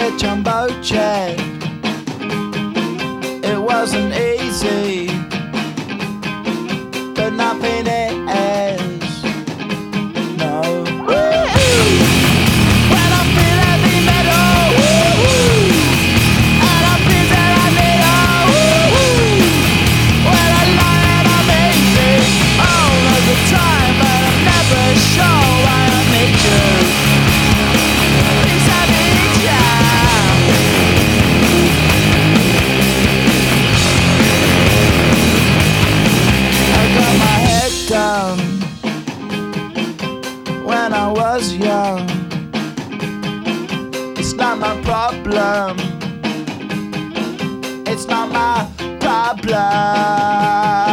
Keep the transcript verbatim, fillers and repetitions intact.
a jumbo jet. It wasn't easy, but nothing is. No. When I feel heavy metal, and I feel that I need a when I lie and I'm easy all of the time, but I'm never sure why I need you. Please I need ya. I got my head down when I was young. It's not my problem. It's not my problem.